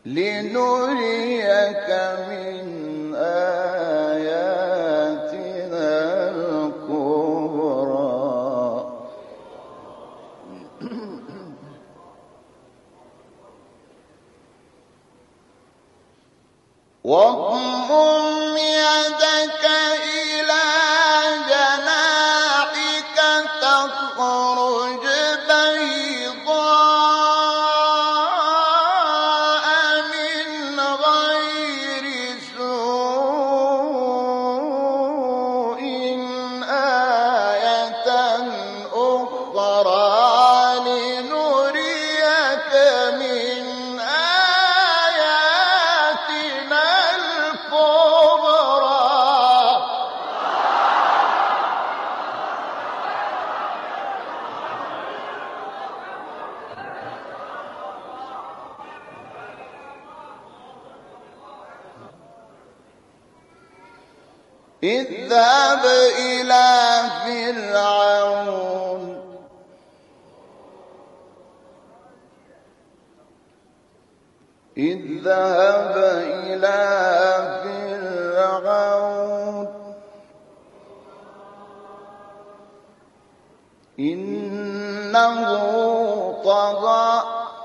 لنريك من آياتنا الكبرى واضمم يدك إلى جناحك تخرج بيضاء من غير سوء آية أخرى لنريك من آياتنا الكبرى اذهب إلى فرعون اذهب إلى فرعون إنه طغى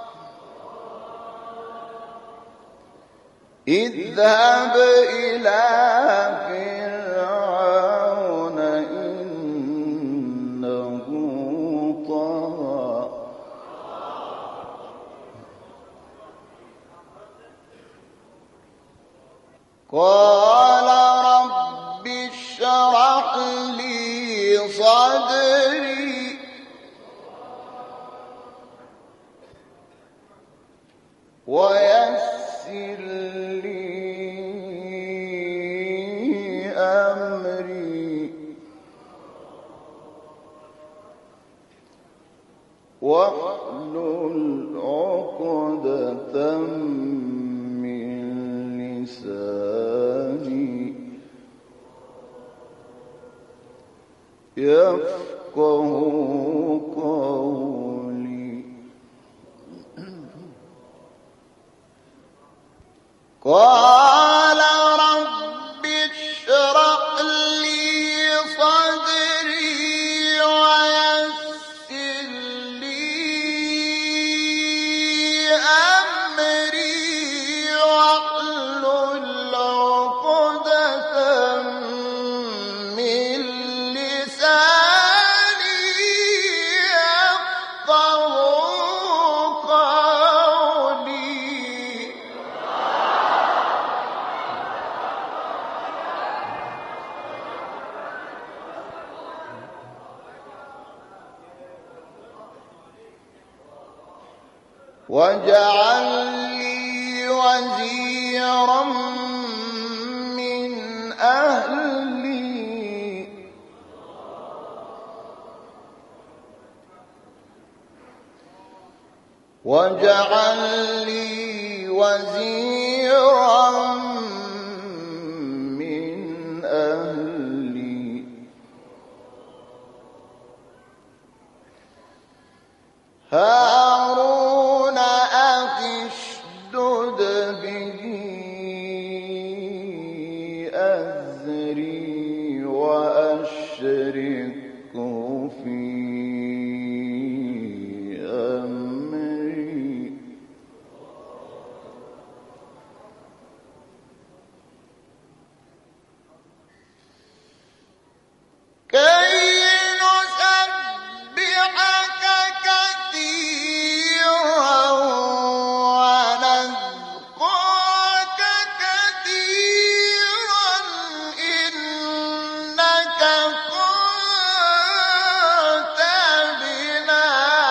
اذهب إلى فرعون إنه طغى قال رب اشرح لي صدري ويسر لي أمري واحلل عقدة من لساني يفقه قولي قال رب اشرح لي صدري ويسر لي أمري واحلل عقدة من لساني يفقه قولي واجعل لي وزيرا من أهلي واجعل لي وزيرا من أهلي هارون أخي اشدد به أزري وأشركه في أمري كي نسبحك كثيرا ونذكرك كثيرا إنك كنت بنا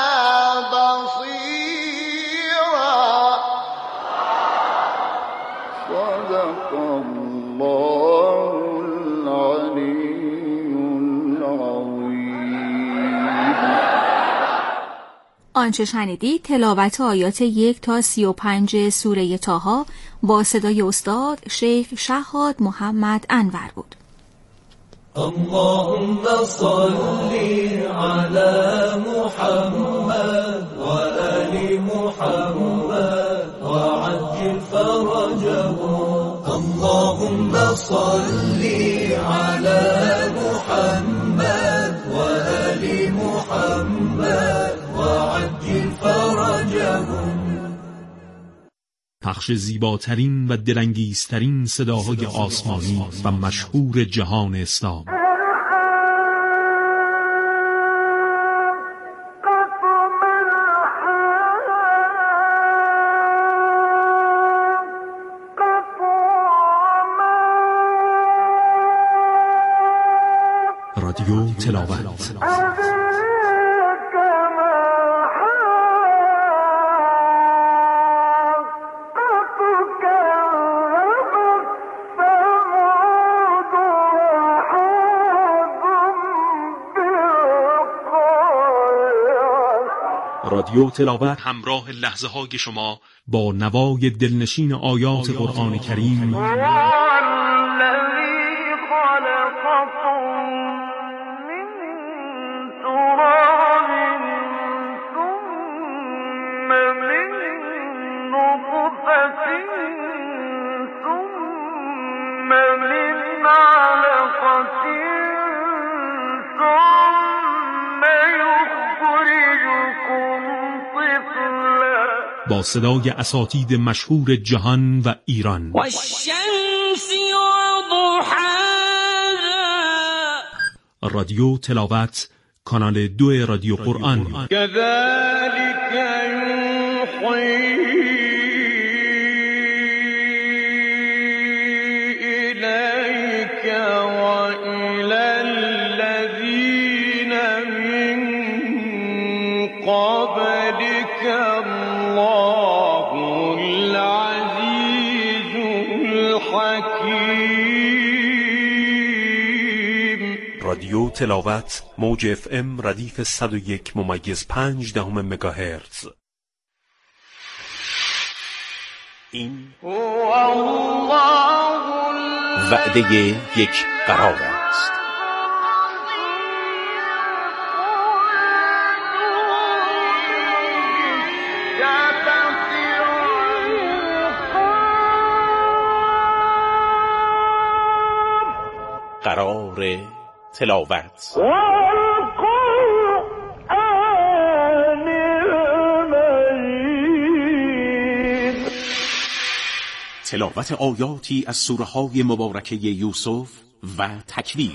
بصيرا صدق الله العلي آنچه شنیدید تلاوت آیات 1 تا 35 سوره طه با صدای استاد شیخ شهاد محمد انور بود. اللهم صل على محمد و آل محمد و عجل وعجل فرجهم اللهم صل على محمد وآل محمد وعجل فرجهم. پخش زیباترین و دلانگیزترین صداهای آسمانی و مشهور جهان اسلام. رادیو تلاوت. رادیو تلاوت همراه لحظه های شما با نوای دلنشین آیات قرآن کریم. با صدای اساتید مشهور جهان و ایران. رادیو تلاوت، کانال 2 رادیو قرآن. كذلك يوحي إليك وإلى الذين من قبلك الله العزيز الحكيم. رادیو تلاوت، موج FM ردیف 101.5 مگاهرتز. این وعده یک قرار است. قرار تلاوت. تلاوت آیاتی از سوره های مبارکه یوسف و تکویر.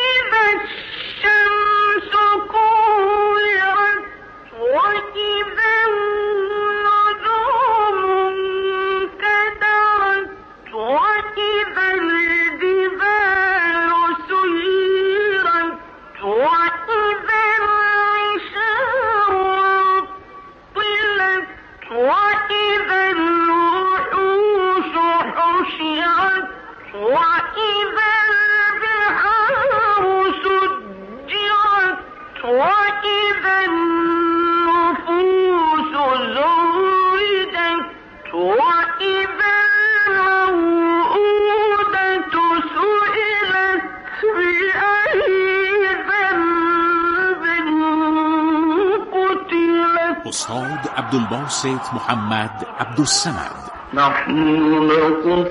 استاد عبدالباسط محمد عبدالصمد. نحن نقص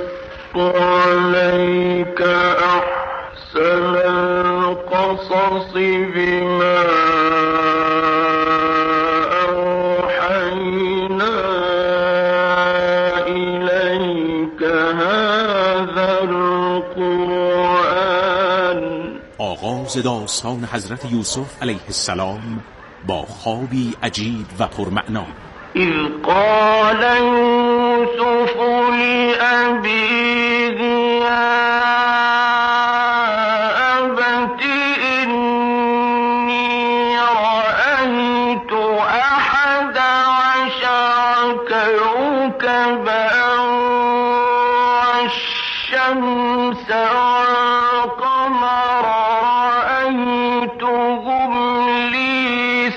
عليك أحسن القصص بما أوحينا إليك هذا القرآن. آغاز داستان حضرت یوسف علیه السلام با خوابی عجیب و پرمعنا. إذ قال يوسف لأبيه يا أبت إني رأيت 11 كوكبا والشمس والقمر رأيتهم لي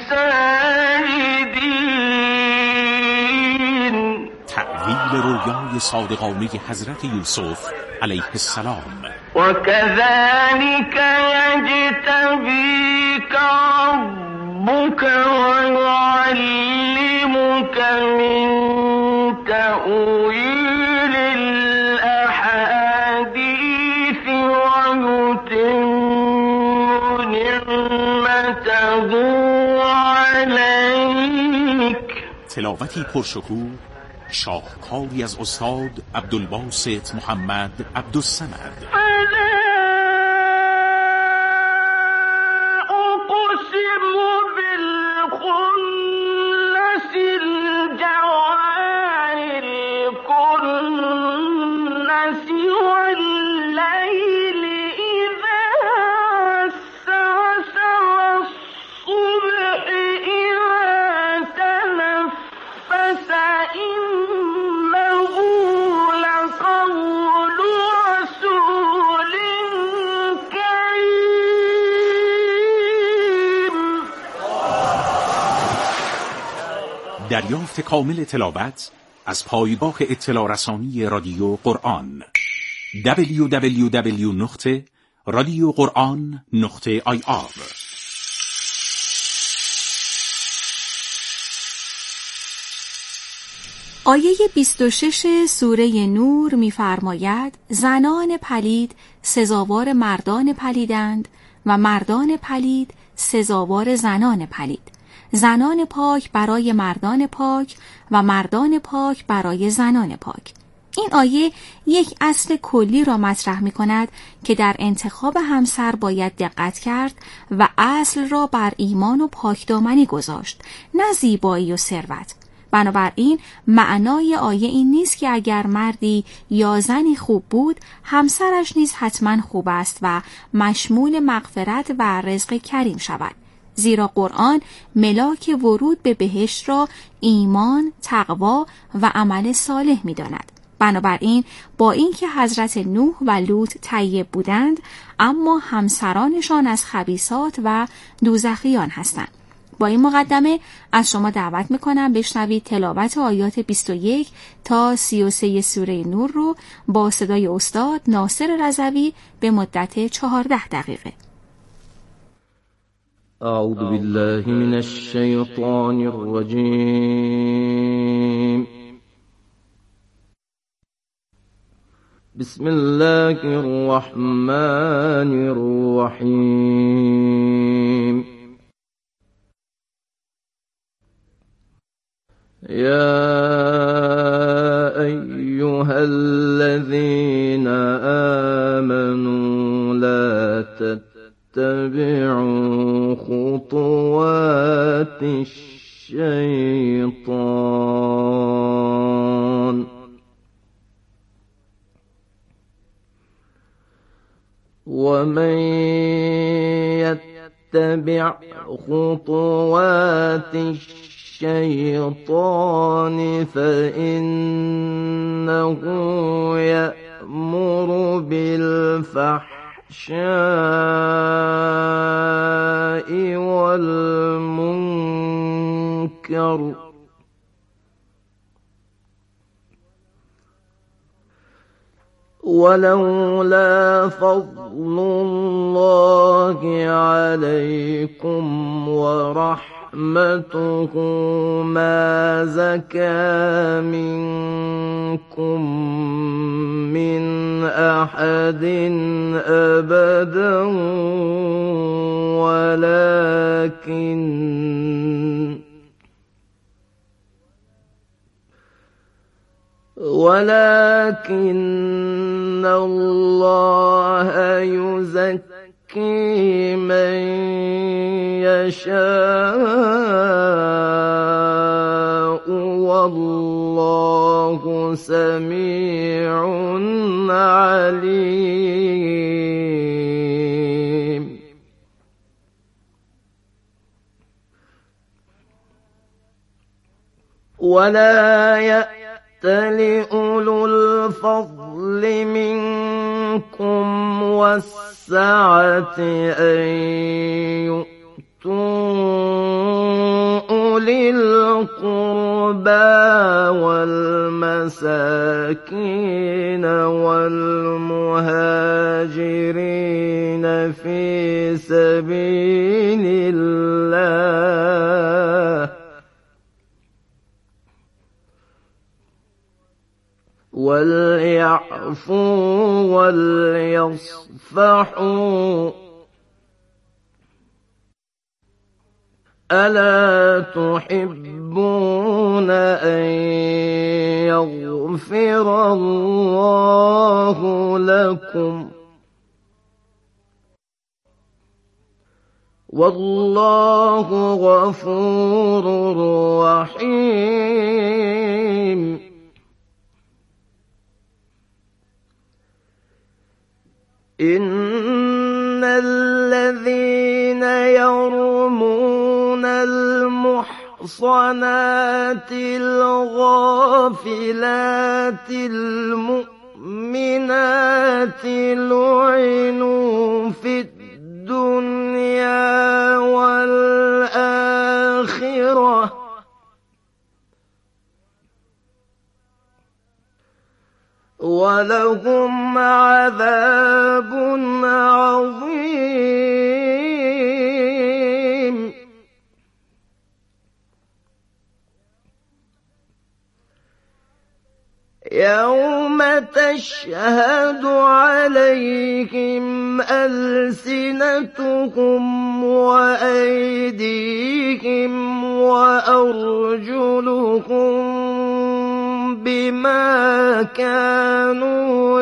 ساجدين. تعویل رویای صادقانه حضرت یوسف علیه السلام. وكذلك يجتبيك ربك ويعلمك من تأويل تلاوتی پرشکوه، شاهکاری از استاد عبدالباسط محمد عبدالصمد. دریافت کامل تلاوت از پایگاه اطلاع رسانی رادیو قرآن www.radioquran.ir. آیه 26 سوره نور می‌فرماید زنان پلید سزاوار مردان پلیدند و مردان پلید سزاوار زنان پلید. زنان پاک برای مردان پاک و مردان پاک برای زنان پاک. این آیه یک اصل کلی را مطرح می کند که در انتخاب همسر باید دقت کرد و اصل را بر ایمان و پاکدامنی گذاشت، نه زیبایی و ثروت. بنابراین معنای آیه این نیست که اگر مردی یا زنی خوب بود، همسرش نیز حتما خوب است و مشمول مغفرت و رزق کریم شود. زیرا قرآن ملاک ورود به بهشت را ایمان، تقوا و عمل صالح می داند. بنابراین با اینکه حضرت نوح و لوط طیب بودند، اما همسرانشان از خبیثات و دوزخیان هستند. با این مقدمه از شما دعوت میکنم بشنوید تلاوت آیات 21 تا 33 سوره نور رو با صدای استاد ناصر رضوی به مدت 14 دقیقه. اعوذ بالله من الشیطان الرجیم. بسم الله الرحمن الرحیم. يا أيها الذين آمنوا لا تتبعوا خطوات الشيطان ومن يتبع خطوات الشيطان فإنه يأمر بالفحشاء والمنكر ولولا فضل الله عليكم ورحمته ما زكى منكم من أحد أبدا ولكن الله يزكي من يشاء والله سميع عليم. ولا يأتل أولو الفضل منكم والسعة أن يؤتوا أولي القربى والمساكين والمهاجرين في سبيل الله وليعفوا وليصفحوا ألا تحبون أن يغفر الله لكم والله غفور رحيم إن الذين يرمون المحصنات الغافلات المؤمنات لعنوا في الدنيا والآخرة ولهم عذاب عظيم يوم تشهد عليهم ألسنتهم وأيديهم وأرجلهم بما كانوا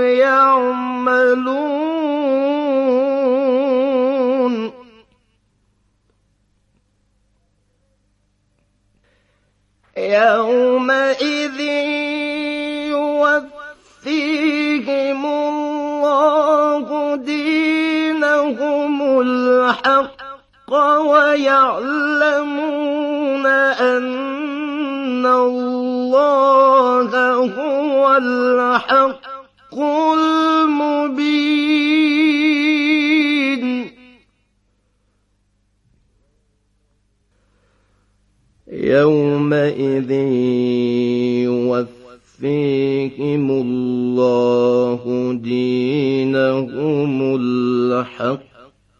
يعملون يومئذ يوفيهم الله دينهم الحق ويعلمون أن الله هو الحق المبين يومئذ يوفيهم الله دينهم الحق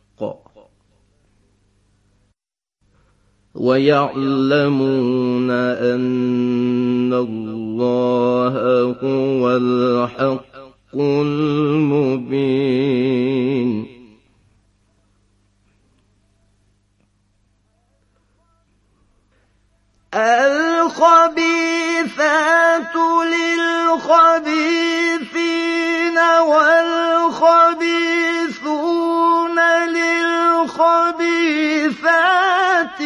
ويعلمون أن الله هو الحق المبين الخبيثات للخبيثين والخبيثون للخبيثات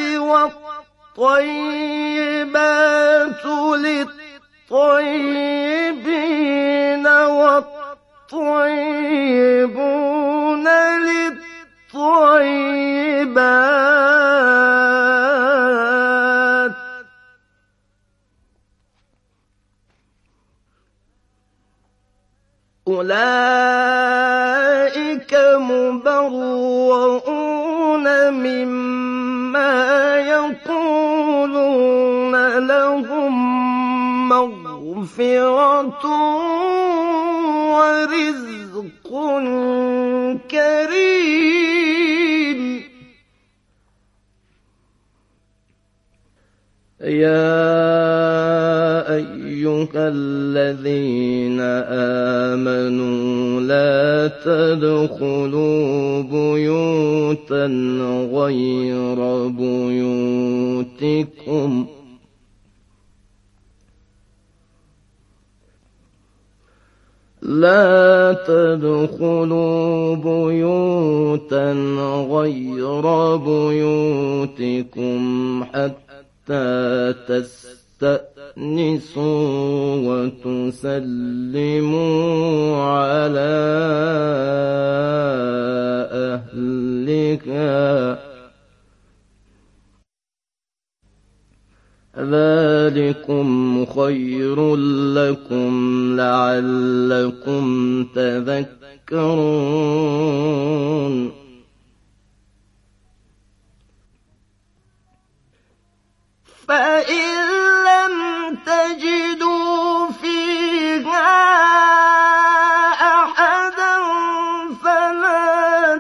والطيبات للطيبين والطيبون للطيبات أولئك مبرؤون مما يقولون لهم مغفرة ورزق كريم يا أيها الذين آمنوا لا تدخلوا بيوتا غير بيوتكم لا تدخلوا بيوتا غير بيوتكم حتى تستأنسوا وتسلموا على أهلها ذلكم خير لكم لعلكم تذكرون فإن لم تجدوا فيها أحدا فلا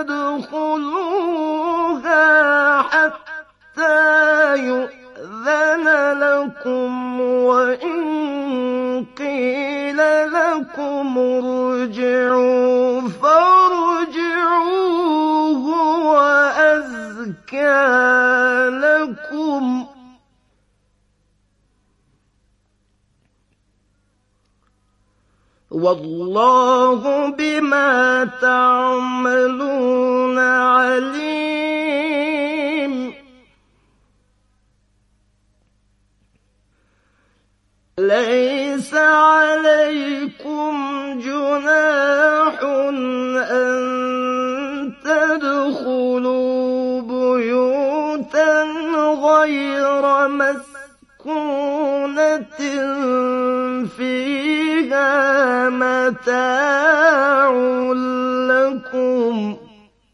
تدخلوها حتى يؤذن لكم وإن قيل لكم ارجعوا فارجعوا هو أزكى لكم والله بما تعملون عليم ليس عليكم جناح أن تدخلوا بيوتا غير مسكونة فيها متاع لكم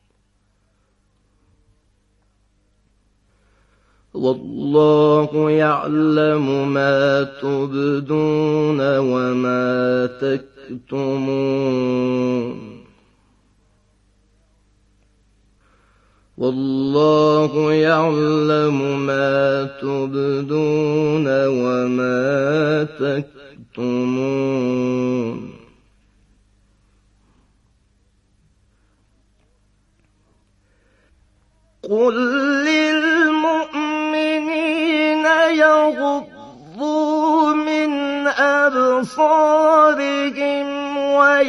والله يعلم ما تبدون وما تكتمون والله يعلم ما تبدون وما تكتمون قل للمؤمنين يغضوا من أبصارهم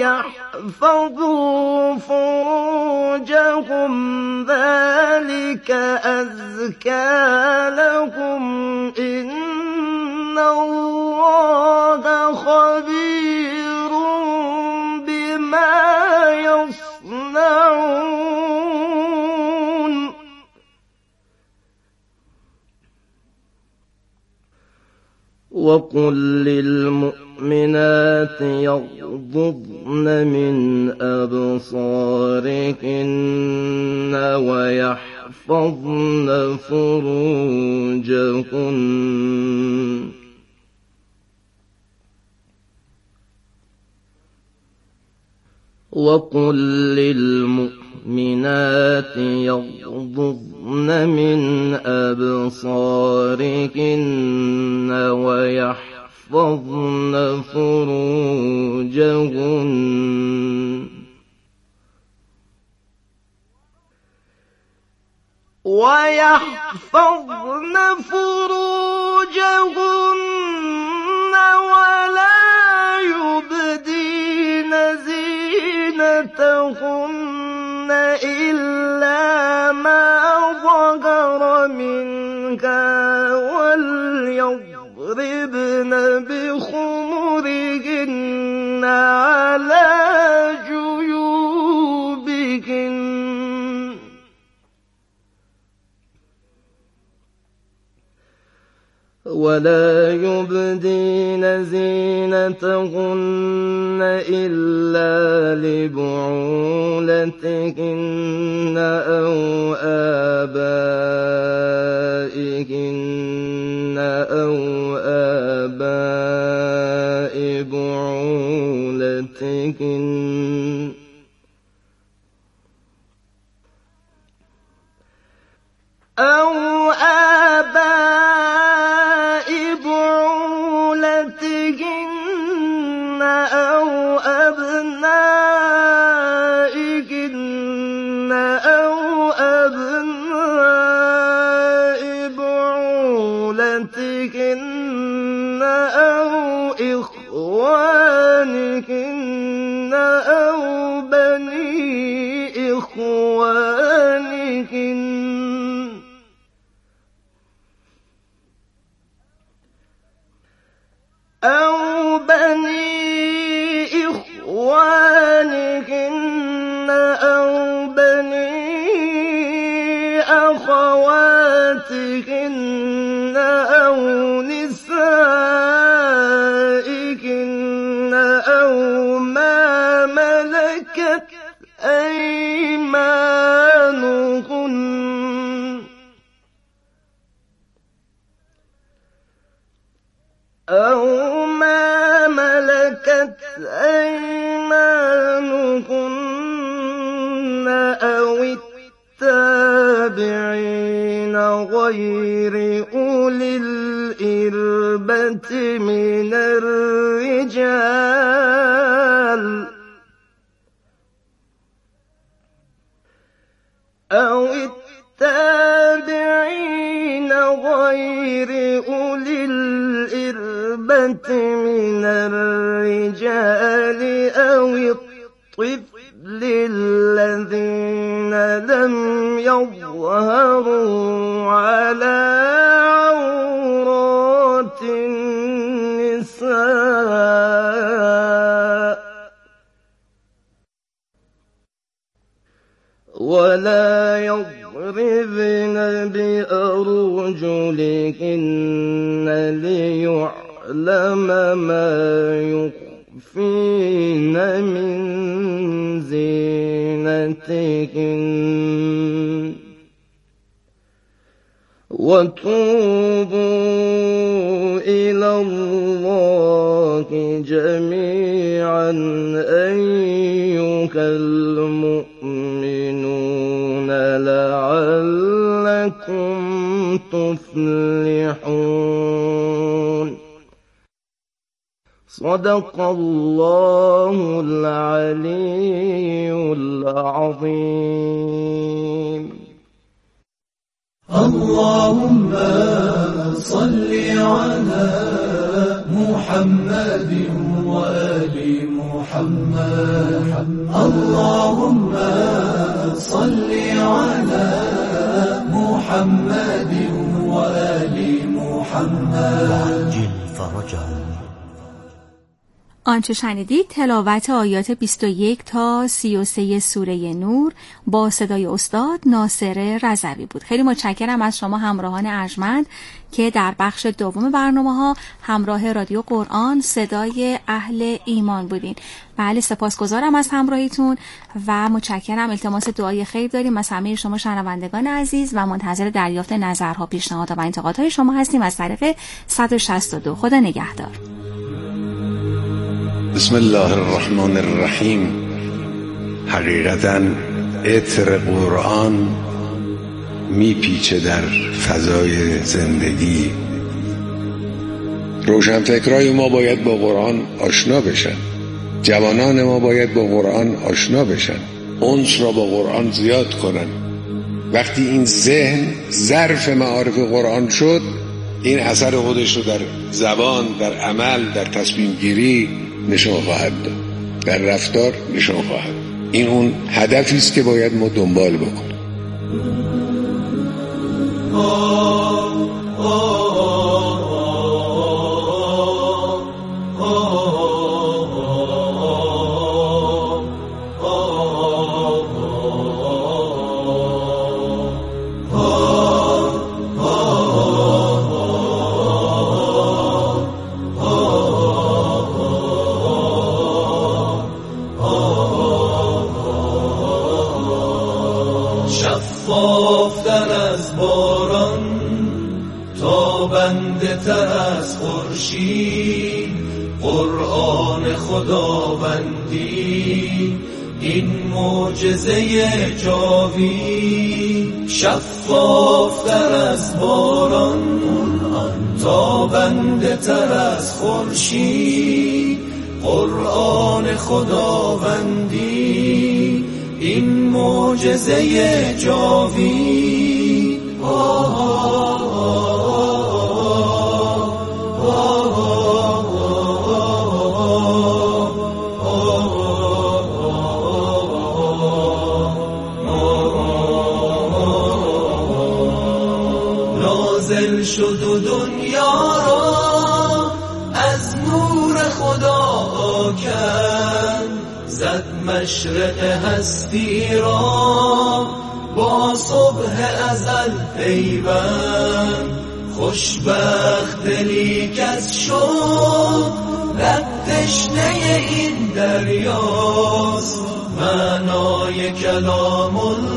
ويحفظوا فروجهم ذلك أزكى لهم إن الله خبير بما يصنعون وقل للمؤمنات يغضضن من أبصارهن ويحفظن فروجهن وقل للمؤمنات يغضضن من أبصارهن ويحفظن فروجهن ولا يبدين زينتهن إلا ما ظهر منها وليضربن بخمرهن على جيوبهن ولا يبدين زينتهن إلا لبعولتهن أو آبائهن أو آباء بعولتهن أو آباء بعولتهن أو أبنائهن أو أبناء بعولتهن أو إخوانهن أو بني إخوانهن أو بني إخوانهن أو بني أخواتهن أو نسائهن أو ما ملكت أيمانهن أو ما ملكت أيمانهن أو التابعين غير أولي الإربة من الرجال أو التابعين غير أولي الإربة من الرجال أو الطفل الذين لم يظهروا على عورات النساء ولا يضربن بأرجلهن ليعلم ما يخفين من زينتهن وتوبوا إلى الله جميعا أيها المؤمنون لعلكم تفلحون. صدق الله العلي العظيم. اللهم صل على محمد وآل محمد. اللهم صل على محمد وآل محمد وعجل فرجهم. آنچه شنیدید تلاوت آیات 21 تا 33 سوره نور با صدای استاد ناصر رضوی بود. خیلی متشکرم از شما همراهان ارجمند که در بخش دوم برنامه‌ها همراه رادیو قرآن صدای اهل ایمان بودین. بله سپاسگزارم از همراهیتون و متشکرم. التماس دعای خیر داریم از همه شما شنوندگان عزیز و منتظر دریافت نظرها، پیشنهادها و انتقادهای شما هستیم از طریق 162. خدا نگهدار. بسم الله الرحمن الرحیم. حقیقتاً عطر قرآن میپیچه در فضای زندگی. روشنفکرای ما باید با قرآن آشنا بشن، جوانان ما باید با قرآن آشنا بشن، انس را با قرآن زیاد کنن. وقتی این ذهن ظرف معارف قرآن شد، این اثر خودش رو در زبان، در عمل، در تصمیم گیری نشان خواهد داد، در رفتار نشان خواهد. این اون هدفی است که باید ما دنبال بکنیم. شفافتر از باران، تابنده تر از خورشید، قرآن خداوندی این معجزه جاوید. شفافتر از باران، تابنده تر از خورشید، قرآن خداوندی این معجزه جاوید. نازل شد و دنیا را از نور خدا کرد، زد مشرق هستی را با صبح ازل پیوند. خوشبخت دلی کز شد لب تشنه این دریاست، معنای کلام